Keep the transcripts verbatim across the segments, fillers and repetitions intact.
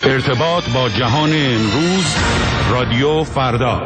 ارتباط با جهان امروز، رادیو فردا.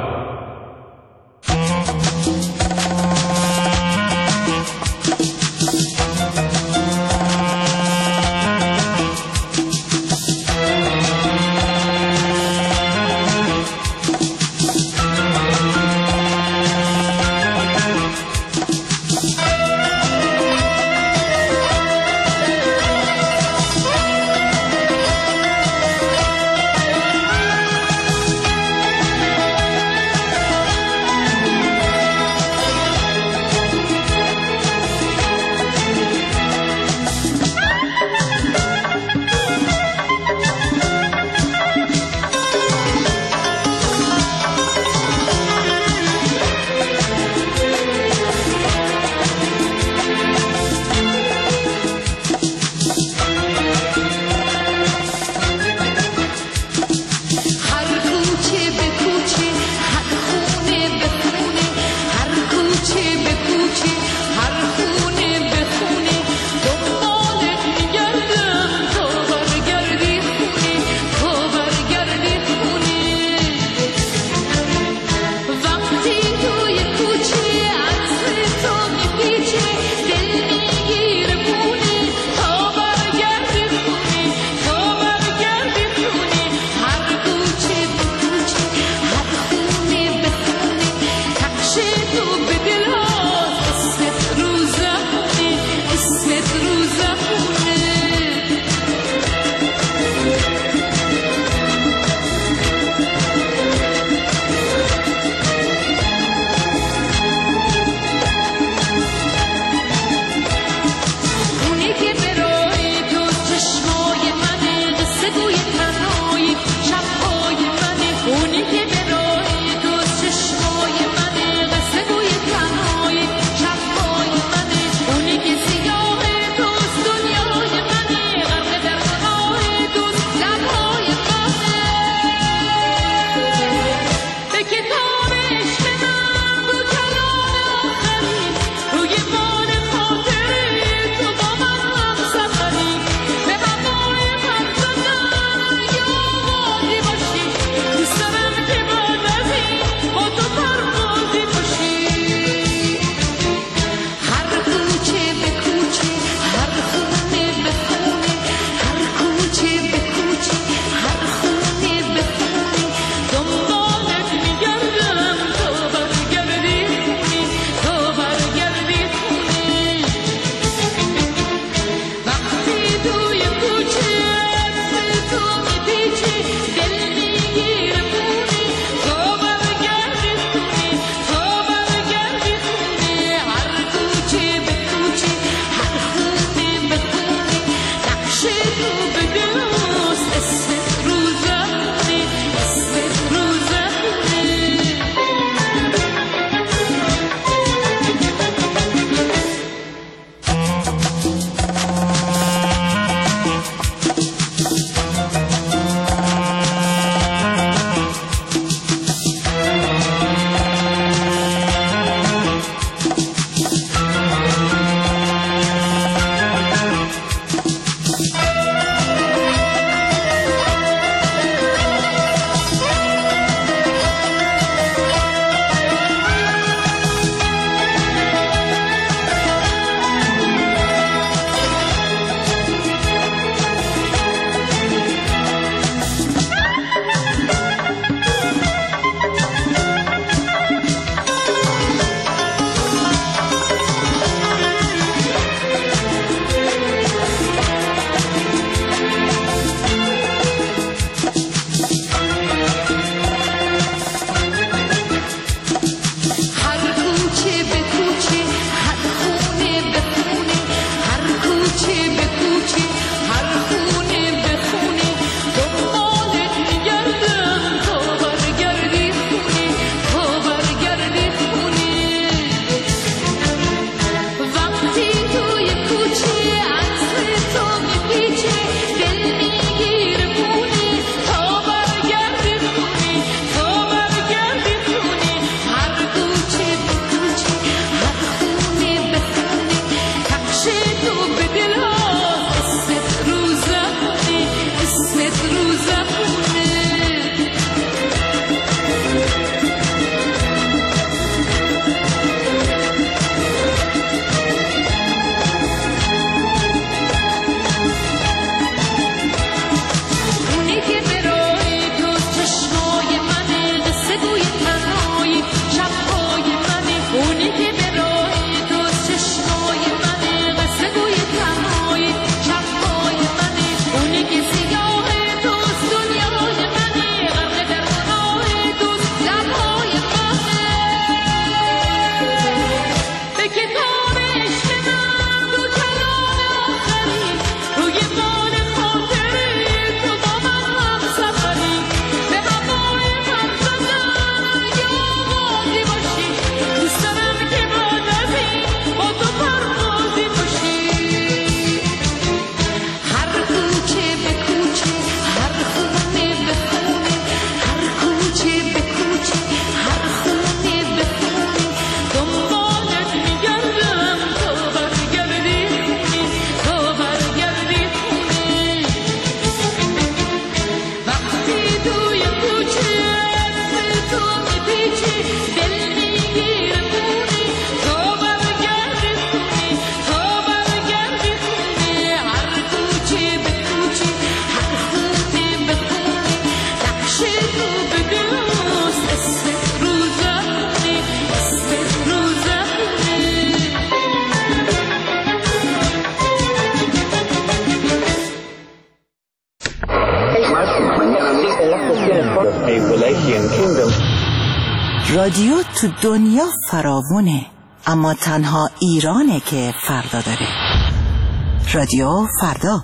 رادیو تو دنیا فراوونه، اما تنها ایرانه که فردا داره. رادیو فردا.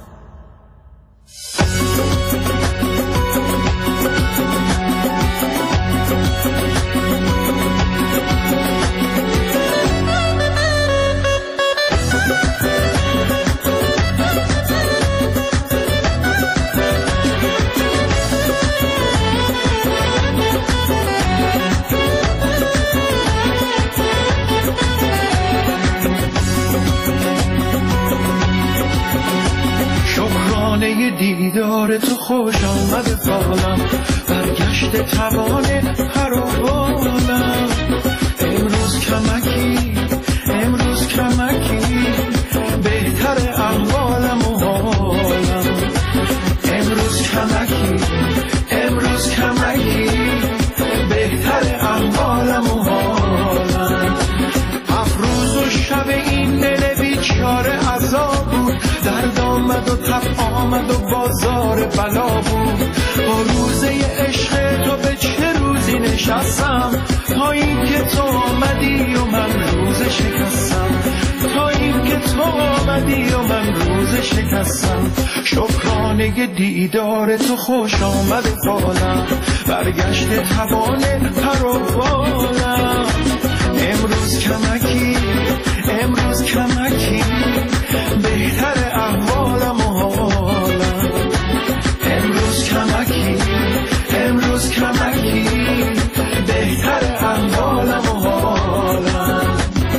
دیدار تو خوش آمد فالم، برگشت توانه پروانم. امروز کمکی امروز کمکی بهتر احوالم و حالم. امروز کمکی امروز کمکی بهتر احوالم و حالم. افروز و شب این دل بیچاره عذاب بود، درد آمد و تب آمد و بازار بلا بود. با روزه عشق تو به چه روزی نشستم، تا این که تو آمدی و من روز شکستم. تا این که تو آمدی و من روز شکستم. شکرانه دیدار تو خوش آمد فالم، برگشت توانه پر و بالم. امروز کمکی امروز کمکی بهتر احوالم و حالم. امروز کمکی امروز کمکی بهتر احوالم و حالم.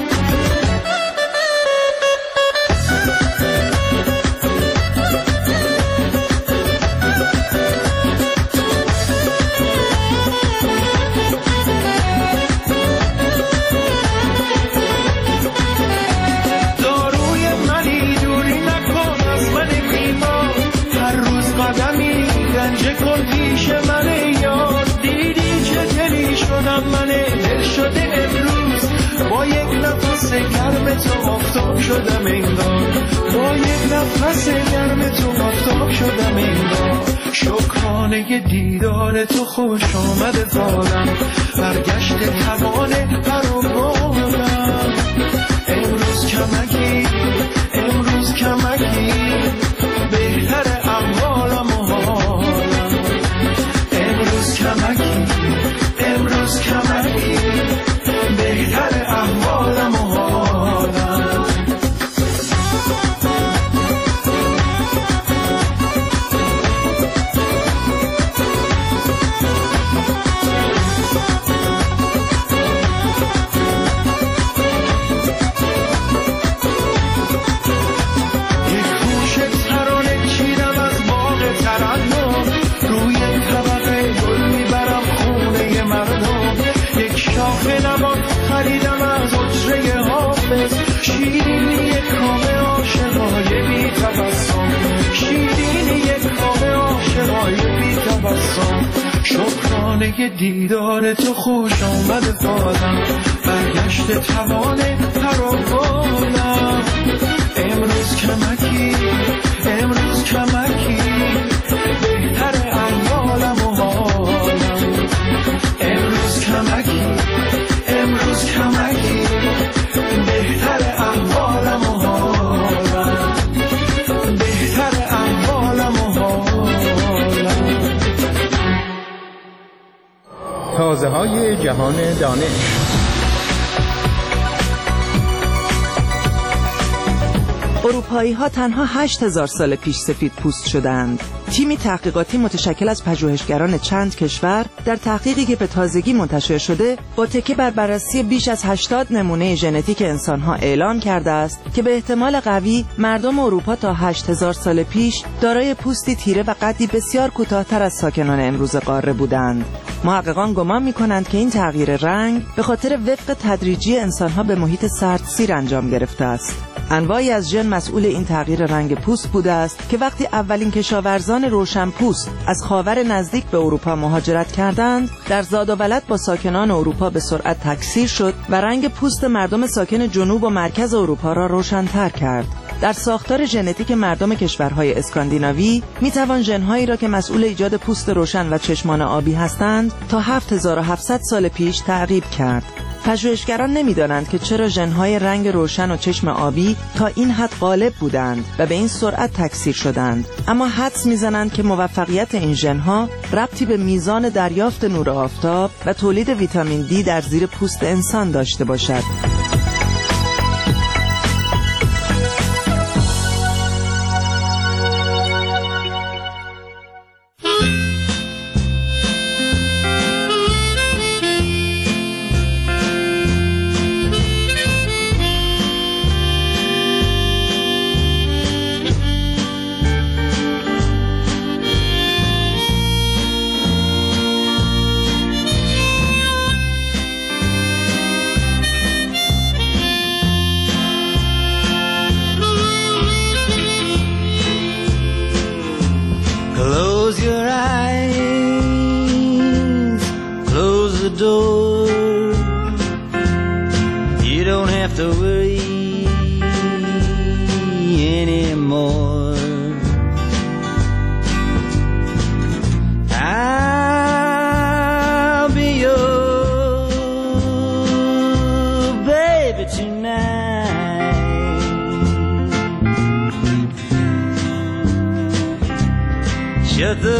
من دل شده امروز، با یک نفس گرم تو آفتاب شدم انگار. با یک نفس گرم تو آفتاب شدم انگار. شکرانه دیدار تو خوش آمد فالم، برگشت توانه پر و بالم. امروز کمکی امروز کمکی بهتر احوالم و حالم. امروز کمکی امروز کمکی بهتر احوالم و حالم. یک گوشه ترانه چیدم از باغ ترنم، روی طبقه گل میبرم خونه مردم. یک شاخه نبات خریدم از حجره حافظ، شیرینی کام عاشقای بی تبسم. شیرینی کام عاشقای بی تبسم. شکرانه دیدار تو خوش آمد فالم، برگشت توانه پر و بالم. امروز کمکی امروز کمکی بهتر احوالم و حالم. امروز کمکی امروز کمکی بهتر احوالم و حالم. بهتر احوالم و حالم. تازه های جهان دانش. اروپایی ها تنها هشت هزار سال پیش سفید پوست شدند. تیمی تحقیقاتی متشکل از پژوهشگران چند کشور در تحقیقی که به تازگی منتشر شده با تکیه بر بررسی بیش از هشتاد نمونه ژنتیک انسان‌ها اعلام کرده است که به احتمال قوی مردم اروپا تا هشت هزار سال پیش دارای پوستی تیره و قدی بسیار کوتاه‌تر از ساکنان امروز قاره بودند. محققان گمان می‌کنند که این تغییر رنگ به خاطر وفق تدریجی انسان‌ها به محیط سردسیر انجام گرفته است. انواعی از ژن مسئول این تغییر رنگ پوست بوده است که وقتی اولین کشاورزان روشنپوست از خاور نزدیک به اروپا مهاجرت کردند، در زاد و ولد با ساکنان اروپا به سرعت تکثیر شد و رنگ پوست مردم ساکن جنوب و مرکز اروپا را روشن‌تر کرد. در ساختار ژنتیک مردم کشورهای اسکاندیناوی میتوان ژن‌هایی را که مسئول ایجاد پوست روشن و چشمان آبی هستند تا هفت هزار و هفتصد سال پیش تعقیب کرد. پژوهشگران نمی‌دانند که چرا ژن‌های رنگ روشن و چشم آبی تا این حد غالب بودند و به این سرعت تکثیر شدند، اما حدس می‌زنند که موفقیت این ژن‌ها ربطی به میزان دریافت نور آفتاب و تولید ویتامین دی در زیر پوست انسان داشته باشد. Close your eyes, close the door. You don't have to worry anymore. I'll be your baby tonight. Shut the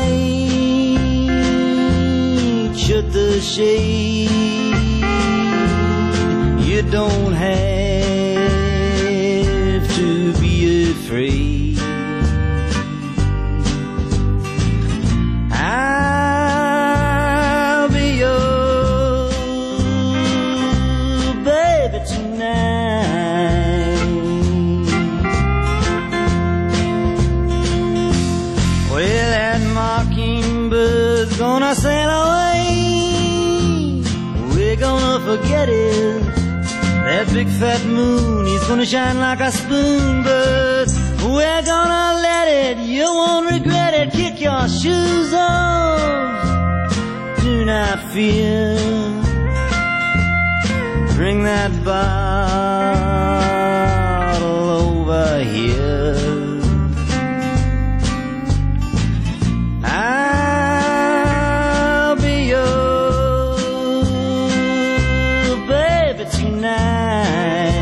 light, shut the shade. You don't have to be afraid. I'll be your baby tonight. Well, that mockingbird's gonna sail away. We're gonna forget it. That big fat moon, he's gonna shine like a spoon, but we're gonna let it. You won't regret it. Kick your shoes off. Do not fear. Bring that bottle over here. I'll be your baby tonight.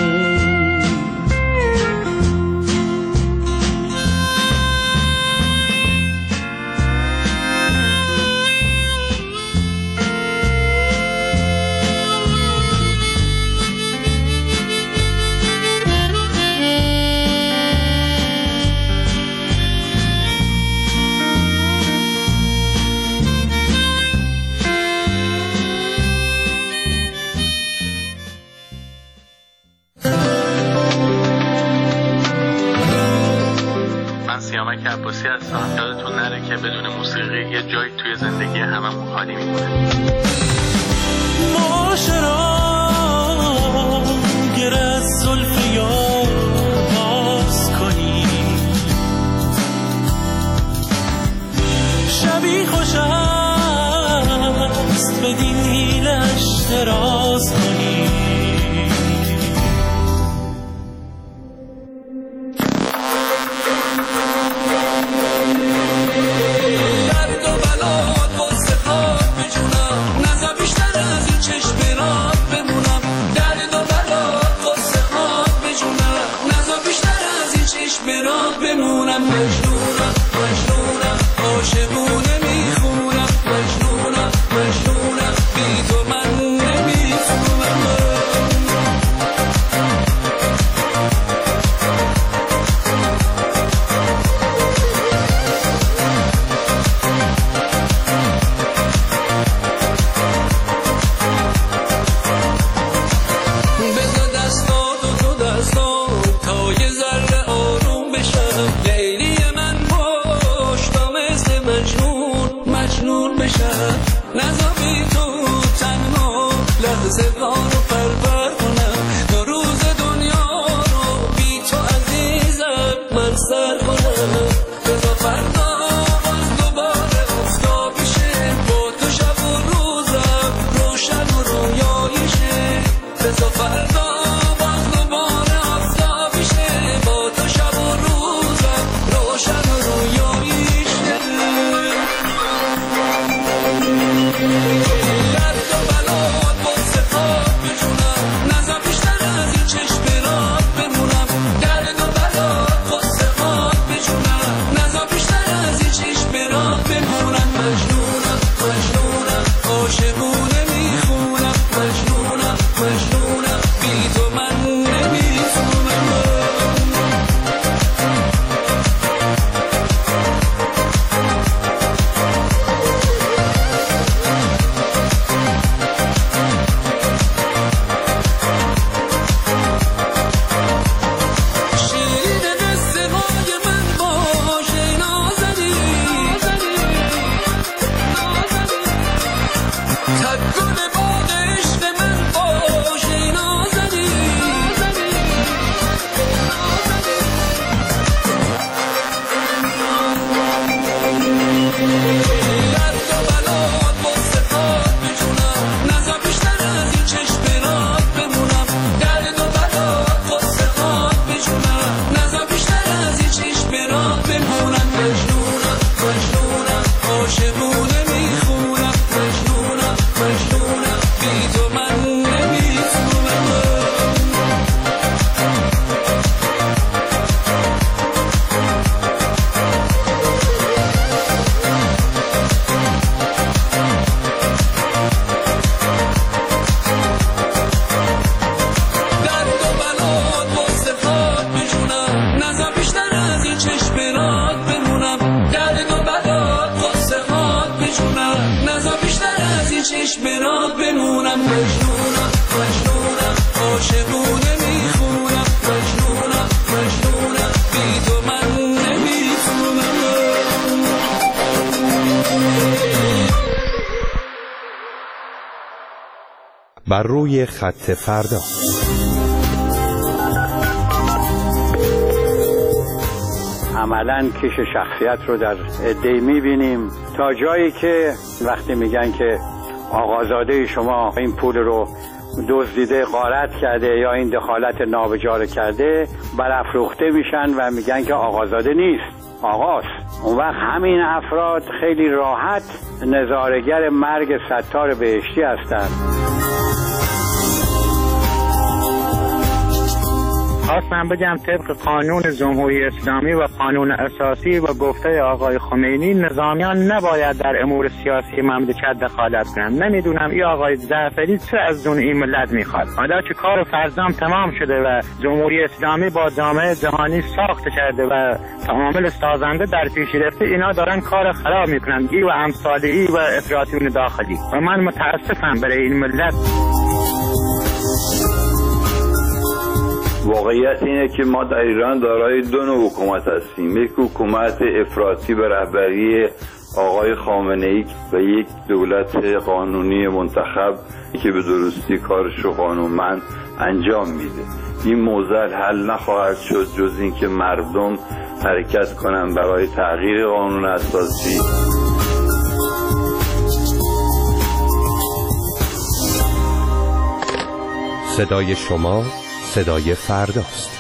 سیامک عباسی هستم. یادتون نره که بدون موسیقی یه جایی توی زندگی هممون خالی میمونه. معاشران گر از زلف یار باز کنی، شبی خوش است بدین حیلش دراز کنی. بمونم مجنونم مجنونم عاشقونه میخونم، مجنونم مجنونم بی تو من نمیخونم. کنم، نذاری تو تنها لحظه رو پرور کنم، تا روز دنیا رو بی تو عزیزم من سر کنم. بذار فردا باز دوباره آفتابی شه، با تو شب و روزم روشن و رویایی شه. بذار فردا باز دوباره آفتابی شه، با تو شب و روزم روشن و رویایی شه. درد و بلات واسه خواب بجونم، نذار بیشتر از این چشم رات بمونم. درد و بلات واسه خواب بجونم، نذار بیشتر از این چشم رات بمونم. مجنونم مجنونم عاشقونه میخونم، مجنونم مجنونم بی تو من نمیتونم. شیرین قصه های من باشه نازنی، تکون باغ عشق من باشه نازنی. درد و بلات واسه خواب بجونم، نذار بیشتر از این چشم رات بمونم. درد و بلات واسه خواب بجونم، نذار بیشتر از این چشم رات بمونم. مجنونم مجنونم عاشقونه میخونم، مجنونم مجنونم بی تو من نمیتونم. درد و بلات واسه خواب بجونم، نذار بیشتر از این چشم رات بمونم. درد و بلات واسه خواب بجونم، نذار بیشتر از این چشم رات بمونم. مجنونم مجنونم عاشقونه میخونم، مجنونم مجنونم بی تو من نمیتونم. بر روی خط فردا. عملاً کش شخصیت رو در عده‌ای می‌بینیم، تا جایی که وقتی میگن که آقازاده شما این پول رو دزدیده غارت کرده یا این دخالت نابجا کرده، برافروخته میشن و میگن که آقازاده نیست، آقاست. اون وقت همین افراد خیلی راحت نظاره‌گر مرگ ستار بهشتی هستند. خواستم بگم طبق قانون جمهوری اسلامی و قانون اساسی و گفته آقای خمینی، نظامیان نباید در امور سیاسی مملکت دخالت کنند. نمیدونم این آقای جعفری چه از دون این ملت میخواد. حالا که کار فرزام تمام شده و جمهوری اسلامی با جامعه جهانی ساخت کرده و تعامل سازنده در پیش گرفته، اینا دارن کار خراب میکنن، ای و امثال ای و افراطیون داخلی. و من متاسفم برای این ملت. واقعیت اینه که ما در ایران دارای دو نوع حکومت هستیم، یک حکومت افراطی به رهبری آقای خامنه‌ای و یک دولت قانونی منتخب که به درستی کارش رو قانونمند انجام میده. این موضوع حل نخواهد شد جز اینکه مردم حرکت کنن برای تغییر قانون اساسی. صدای شما صدای فرداست.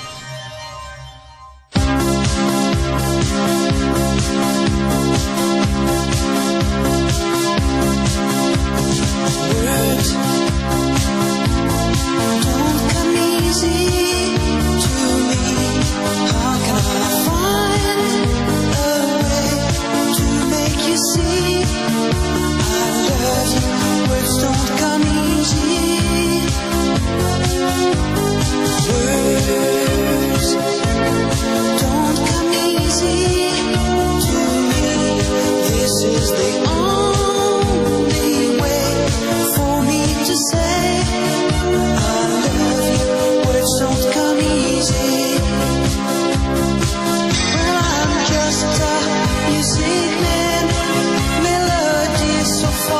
So far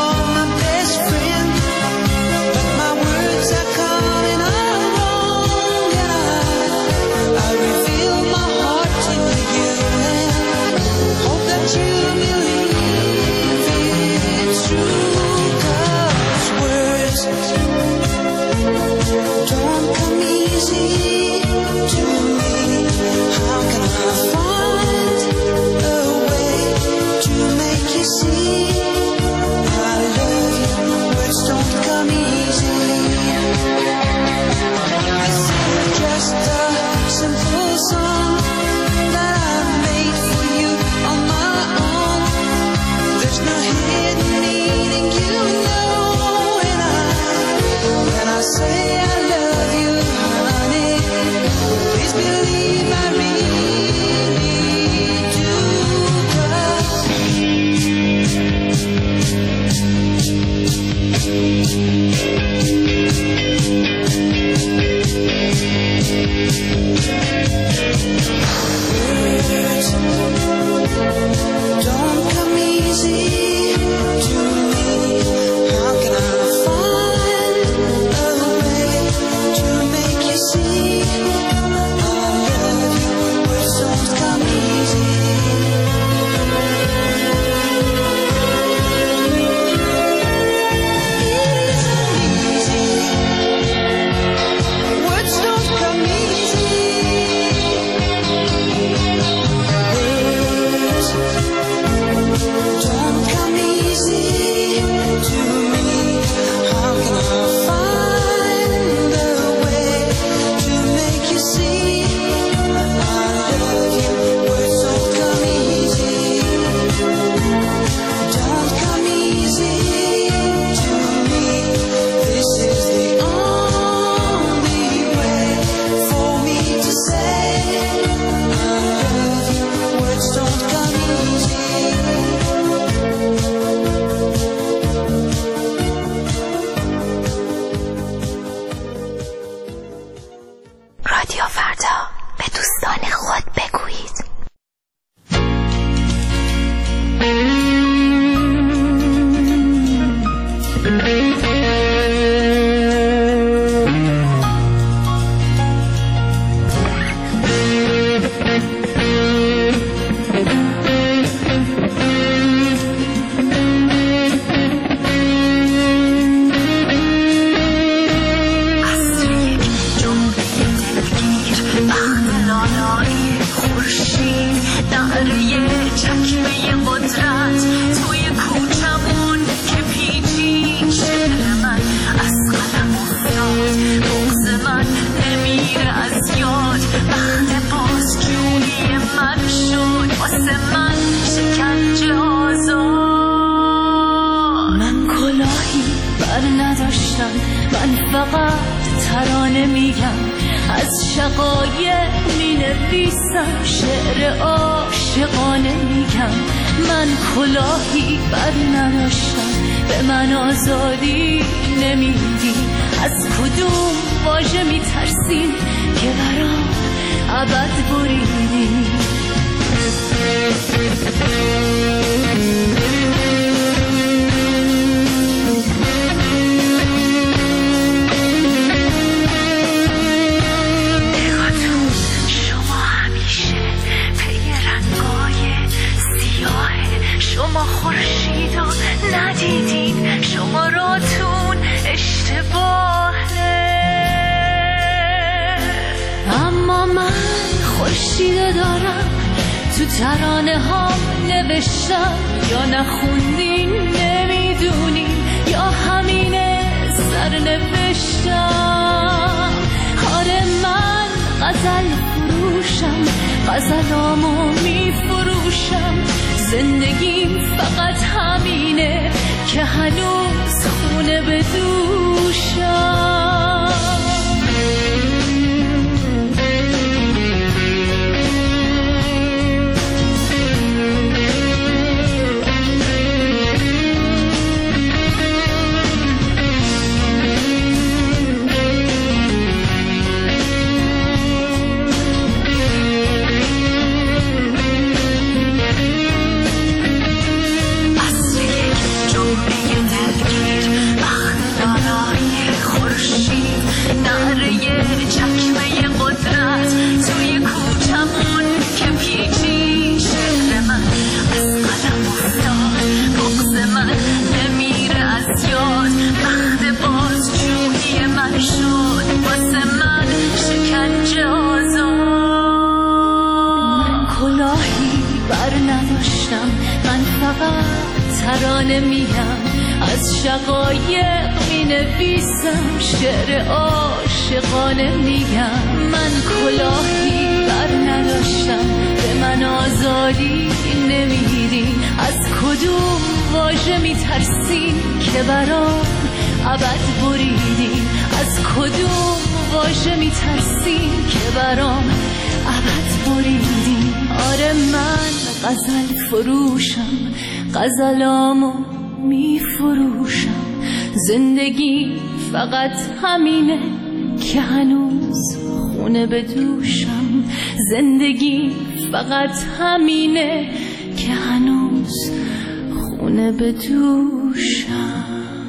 فقط ترانه میگم، از شقایق می نویسم، شعر عاشقانه میگم. من کلاهی بر نداشتم، به من آزادی نمیدین. از کدوم واژه می ترسین که برام ابد بریدین؟ از کدوم واژه می ترسین که برام ابد بریدین؟ آره من غزل فروشم، غزلامو می فروشم. زندگی فقط همینه که هنوز خونه به دوشم. زندگی فقط همینه که هنوز خونه به دوشم.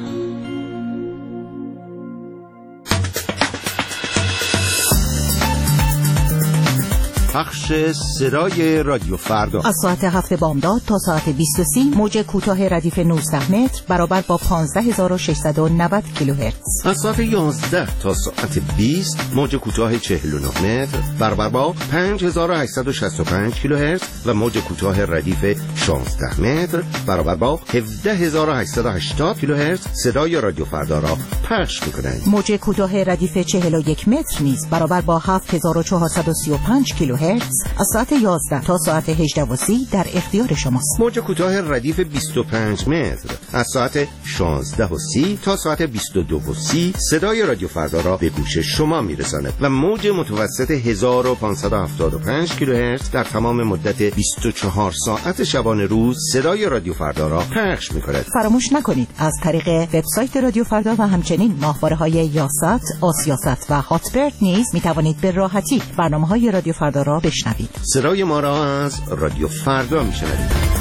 پخش صدای رادیو فردا از ساعت هفت بامداد تا ساعت بیست و سی موج کوتاه ردیف نوزده متر برابر با پانزده هزار و ششصد و نود کیلوهرتز. از ساعت یازده تا ساعت بیست موج کوتاه چهل و نه متر برابر با پنج هزار و هشتصد و شصت و پنج کیلوهرتز و موج کوتاه ردیف شانزده متر برابر با هفده هزار و هشتصد و هشتاد کیلوهرتز صدای رادیو فردا را پخش می‌کنند. موج کوتاه ردیف چهل و یک متر نیز برابر با هفت هزار و چهارصد و سی و پنج کیلوهرتز از ساعت یازده تا ساعت هجده و سی در اختیار شماست. موج کوتاه ردیف بیست و پنج متر از ساعت شانزده و سی تا ساعت بیست و دو و سی صدای رادیو فردا را به گوش شما میرساند و موج متوسط هزار و پانصد و هفتاد و پنج کیلوهرتز در تمام مدت بیست و چهار ساعت شبانه روز صدای رادیو فردا را پخش می‌کند. فراموش نکنید از طریق وبسایت رادیو فردا و همچنین ماهواره‌های یاست، آسیاست و هاتبرد نیز می‌توانید به راحتی برنامه‌های رادیو فردا را بشنوید. صدای ما را از رادیو فردا میشنوید.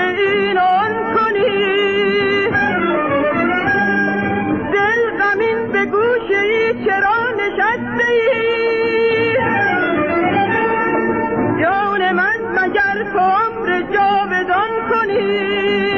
این آن کنی، دل غمین به گوشه ای چرا نشسته ای، جان من مگر تو عمر جاودان کنی،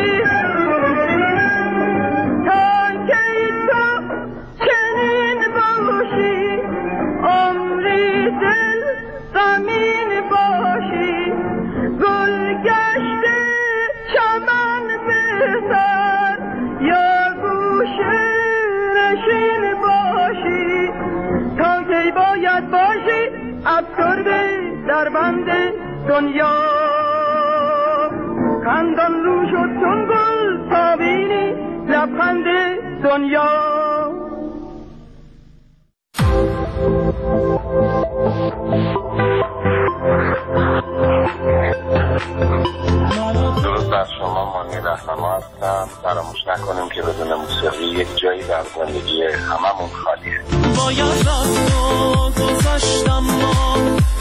تا کی تو چنین باشی عمری دل غمین باشی، گل گشته چمن بهتر یا گوشه نشین باشی، تا کی باید باشی افسرده در بند دنیا، خندان رو شد چون گل تا بینی لبخند دنیا. درود بر شما، مانی رهنما هستم. فراموش نکنیم که بدون موسیقی یک جایی در زندگی هممون خالیه. باید از تو گذشتم، ما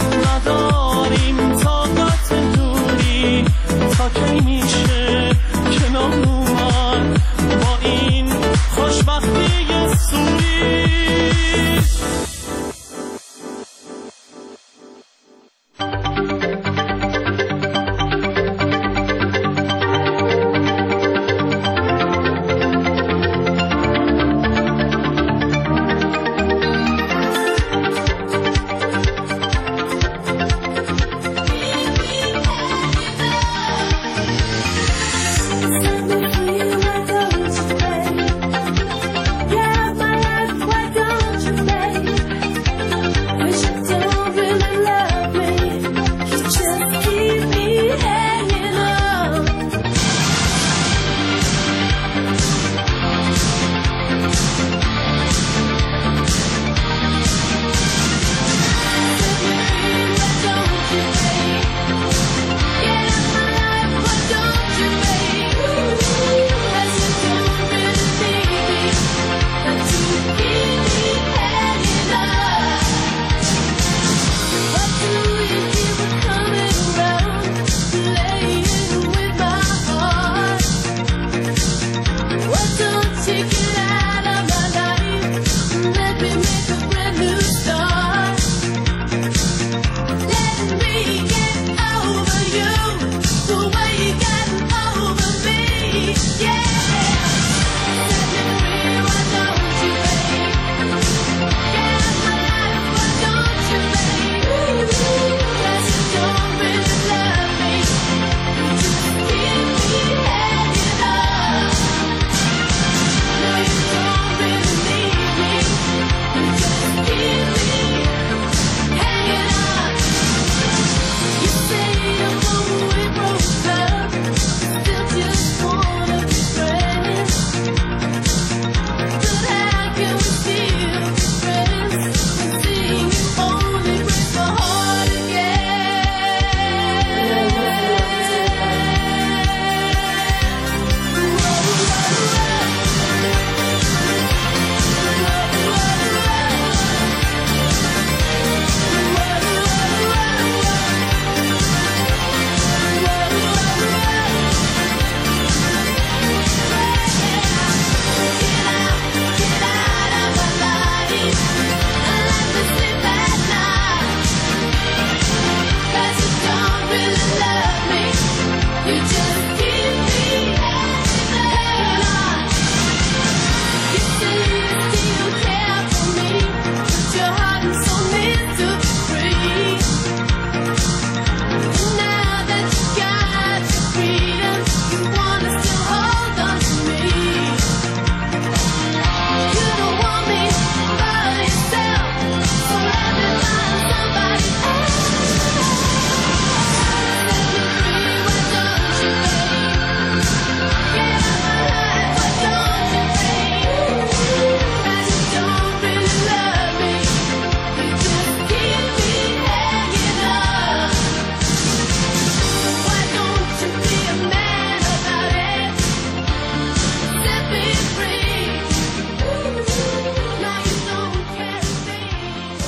نداریم طاقت دوری، تا کی میشه کنار اومد با این خوشبختی سوری.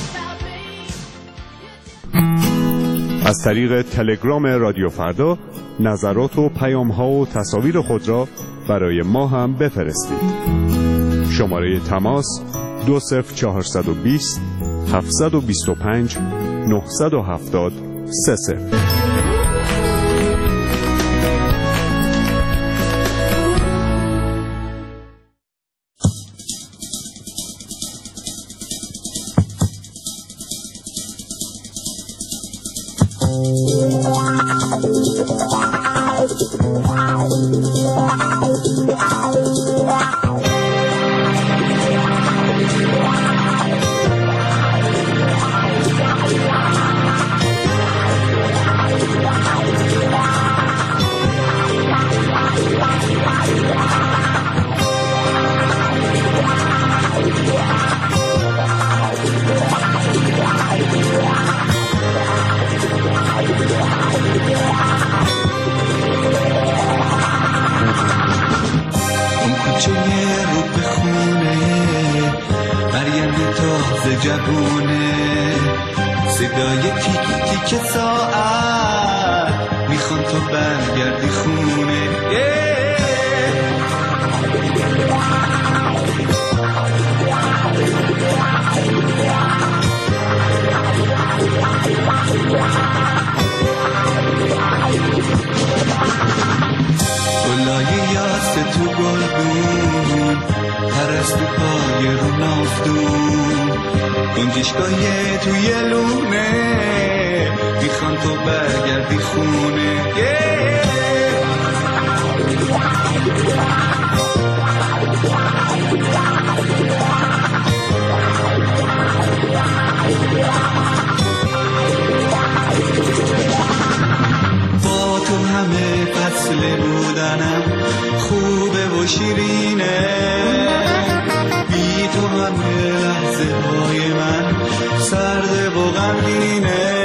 از طریق تلگرام رادیو فردا نظرات و پیام‌ها و تصاویر خود را برای ما هم بفرستید. شماره تماس دو صفر چهارصد و بیست هفتصد و بیست و پنج نهصد و هفتاد سه صفر. گنجشگاه توی لونه میخوان تو برگردی خونه با تو همه فصل بودنم خوبه و شیرینه، بی تو همه لحظه های من سرده و غمگینه.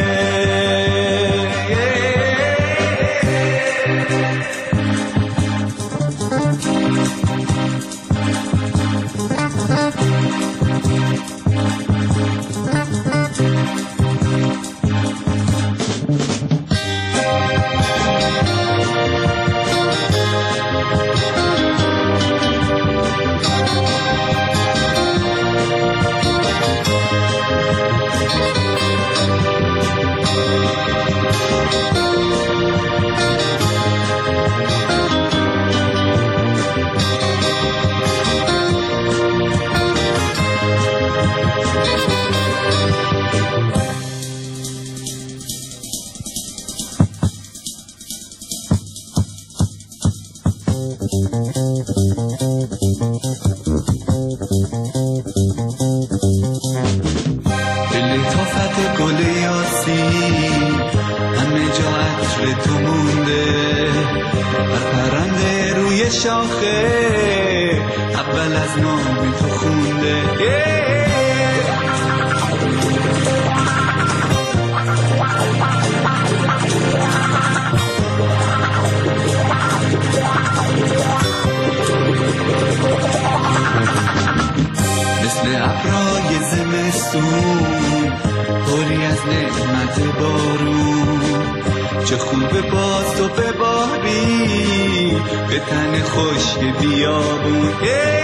چه خوبه باز تو بباری به تن خشک بیابون.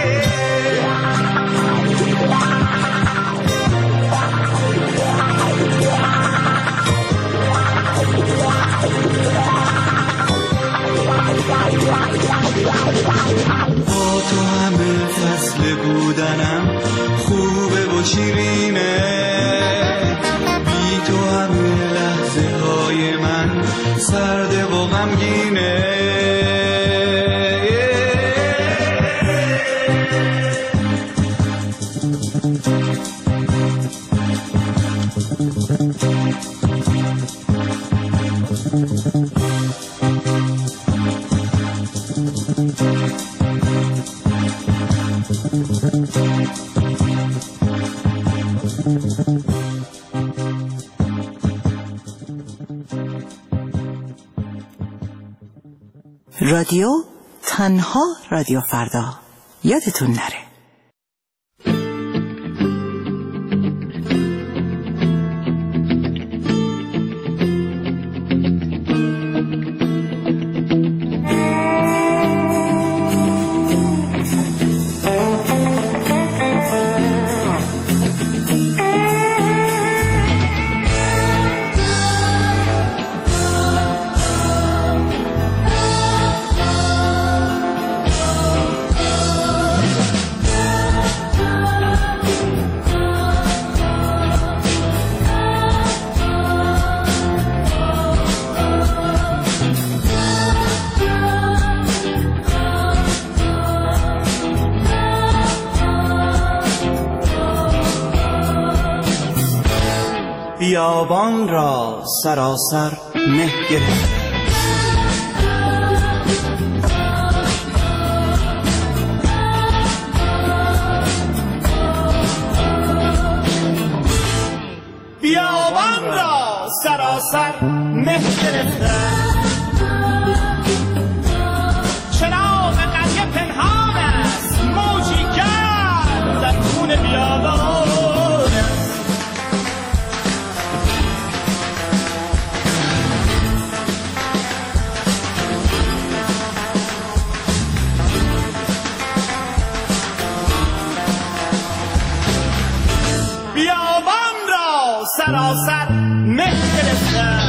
با تو همه فصل بودنم خوبه و شیرینه، بی تو همه لحظه های من سرده و غمگینه. رادیو تنها رادیو فردا، یادتون نره. بیابان را سراسر مه گرفت. بیابان را سراسر مه گرفته، چراغ قریه پنهان است، موجی گرم در خون بیابان است. بیابان را سراسر مه گرفته،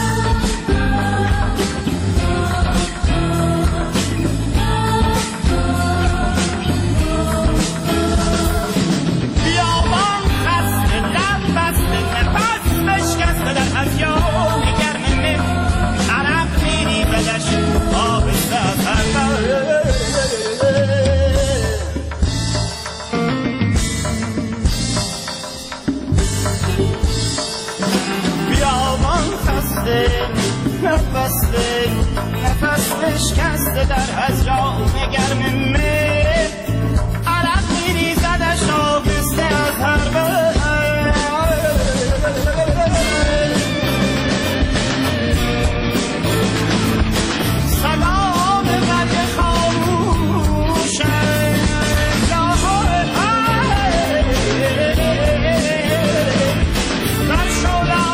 بیابان خسته لب بسته، نفس بشکسته در هزیان گرم مه، عرق میریزدش آهسته از هر نفس نفس بشکسته در هجران گرم مه، عرق میریزدش آهسته از هر بر. سلام قدر خاموشم در شولا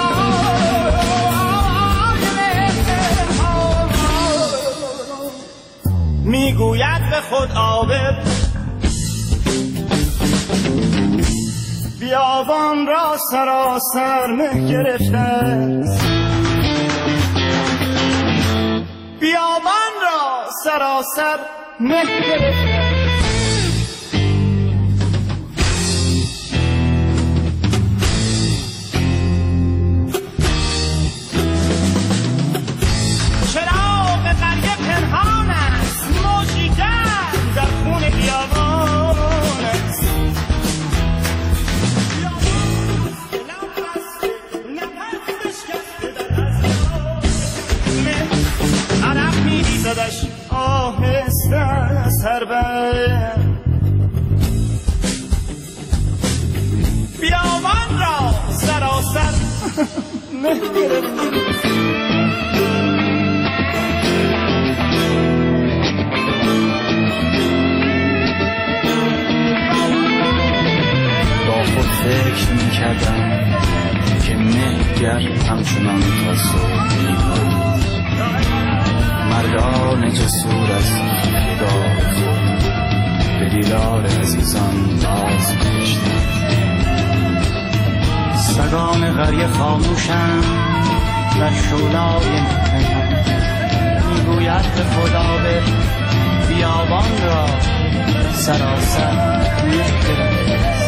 میگوید به خود عابر، بیابان را سراسر مه گرفته، بیابان را سراسر مه گرفته. چراغ قریه پنهان است، موجی گرم در خون بیابان است. نفس بشکسته در هزیان، عرق میریزدش آهسته از هر بر. بیابان را سراسر مه گرفته. فکر میکردم که مهگر همچنان تا صبح می‌کنم، مردان جسور از خدا به دیدار عزیزان باز گشتم. سگان قریه خاموشم در شولای پنهان، میگوید به خدا به بیابان را سراسر مه گرفته.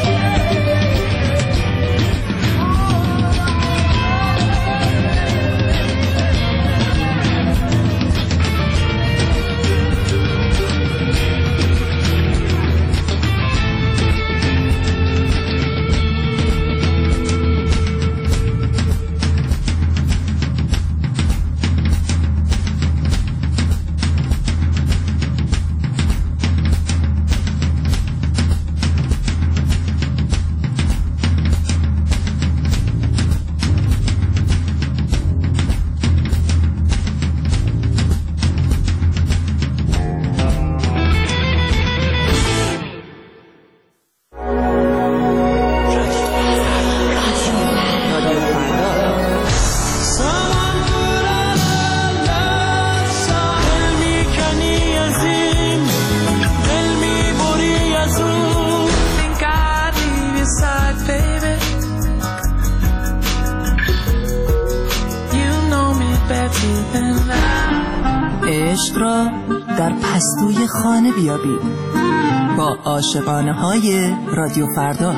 عشق را در پستوی خانه بیابید با عاشقانه های رادیو فردا.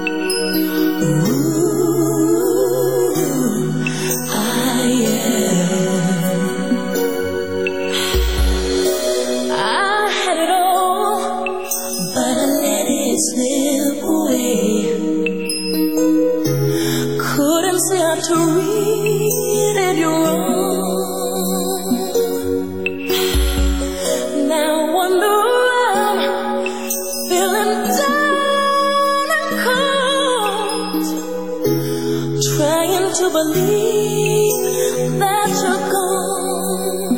I am believe that you're gone.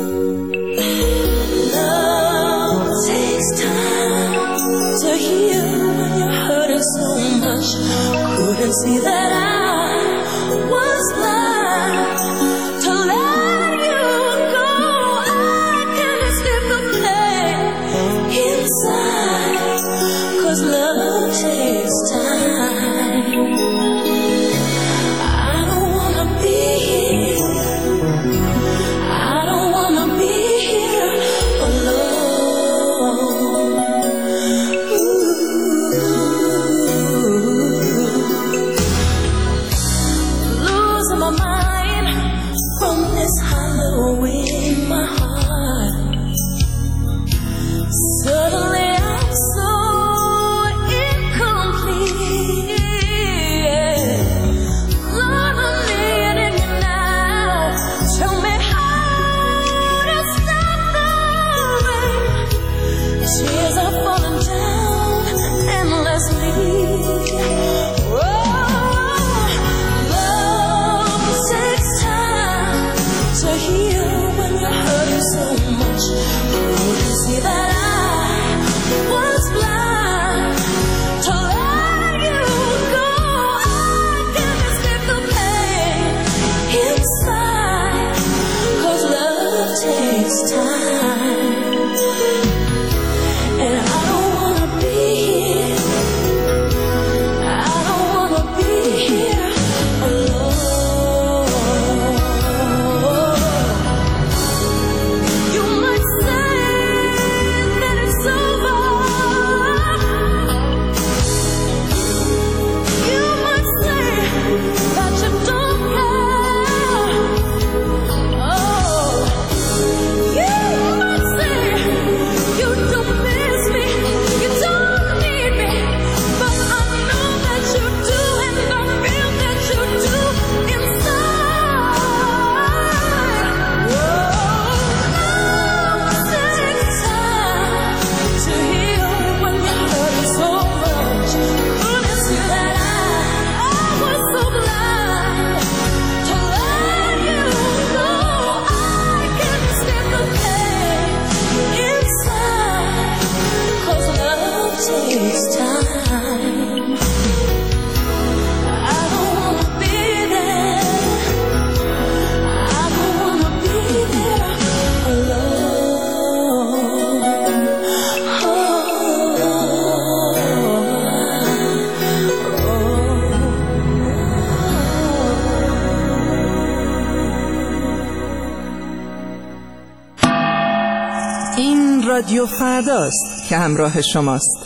Love takes time to heal when you're hurting so much. Couldn't see that I was blind to let you go. I can't escape the pain inside, 'cause love takes time. I don't wanna be here. I don't wanna be here alone. Losing my mind from this hollow in my heart. Suddenly I'm so incomplete. Lord, I'm needing you now. Tell me how to stop the rain. Tears are falling down endlessly. Oh, love takes time to heal when you're hurting so much. Couldn't see that I was blind to let you go. I can't escape the pain inside, 'cause love takes time. And I don't wanna be here. I don't wanna be here alone. You might say that it's over. You might say that you don't care. Oh, you might say you don't miss me, you don't need me, but I know that you do, and I feel that you do inside. Love takes time to heal when you're hurting so much. Couldn't see that I, I was so blind to let you go. I can't escape the pain inside, 'cause love takes time. I don't wanna be there. I don't wanna be there alone. این رادیو فرداست که همراه شماست.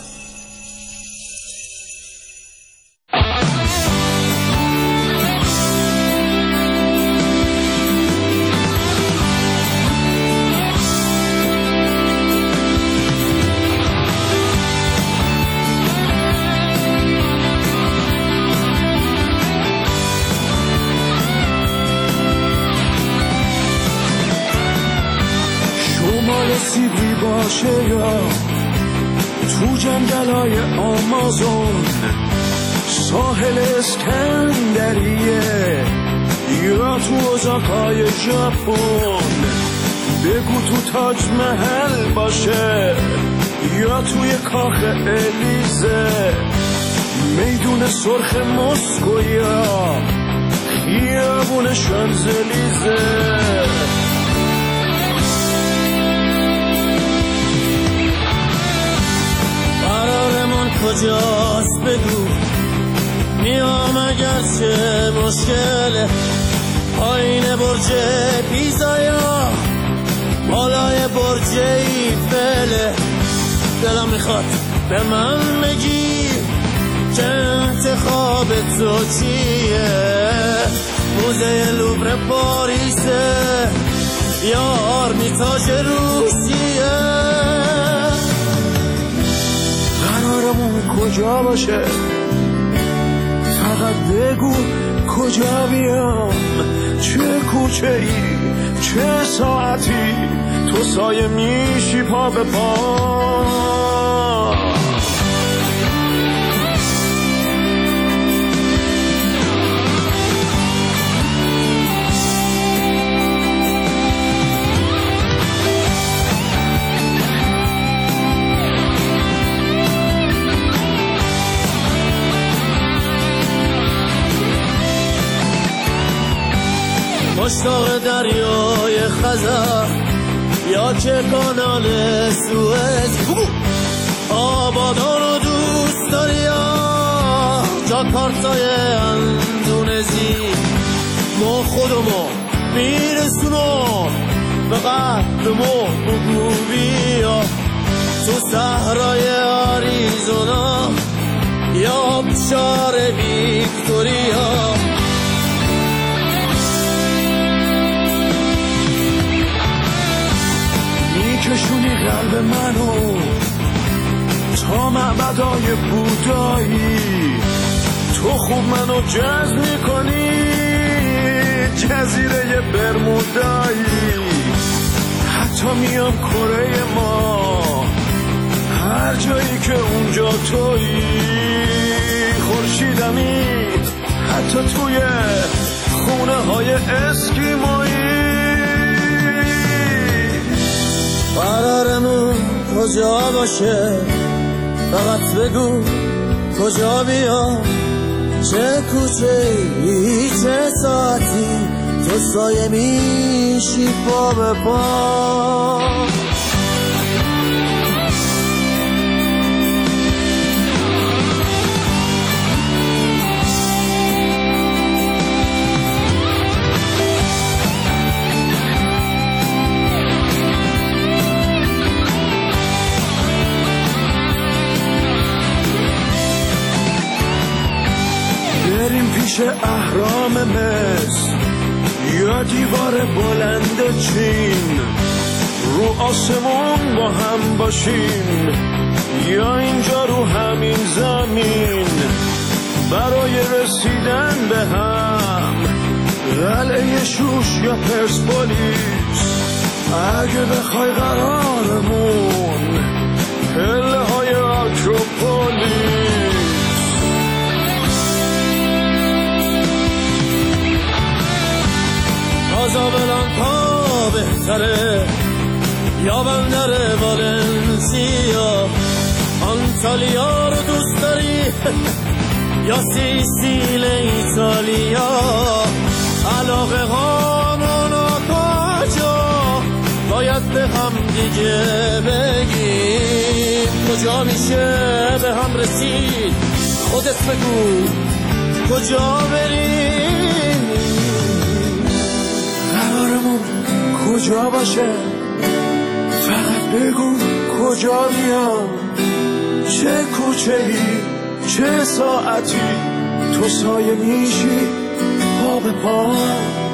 شمال سیبری باشه یا تو جنگلای آمازون، ساحل اسکندریه یا تو ازاکای ژاپن، بگو تو تاج محل باشه یا توی کاخ الیزه، میدون سرخ مسکو یا خیابون شانزلیزه. قرارمون کجاست بگو، میام اگرچه مشکله، پایین برج پیزا یا بالای برج ایفله. دلم میخواد به من بگی که انتخاب تو چیه، موزه لوور پاریسه یا آرمیتاژ روسیه. قرارمون کجا باشه، فقط بگو کجا بیام، چه کوچه ای چه ساعتی، تو سایه میشی پا به پا. مشتاق دریای خزر یا که کانال سوئز. آبادان رو دوست داری یا جاکارتای اندونزی؟ ما خودمو میرسونم به قهرمو بگو بیا تو صحرای آریزونا یا بشار ویکتوریا. میکشونی قلب منو تا معبدای بودایی، تو خوب منو جذب میکنی جزیره برمودایی. حتی میام کره ما هر جایی که اونجا تویی، خورشیدمی حتی توی خونه های اسکیمایی. قرارمون کجا باشه فقط بگو کجا بیام، چه کوچه ای چه ساعتی تو سایه میشی پا به پا. بریم پیش اهرام مصر یا دیوار بلند چین، رو آسمون با هم باشیم یا اینجا رو همین زمین. برای رسیدن به هم قلعه شوش یا پرسپولیس، اگه بخوای قرارمون پله های آکروپولیس. کازابلانکا بهتره یا بندر والنسیا؟ آنتالیا رو دوست داری یا سیسیل ایتالیا؟ علاقه هامون کجا باید به هم دیگه بگیم؟ کجا میشه به هم رسید؟ خودت بگو کجا بریم؟ قرارمون کجا باشه فقط بگو کجا بیام، چه کوچه ای چه ساعتی تو سایه میشی پا به پا.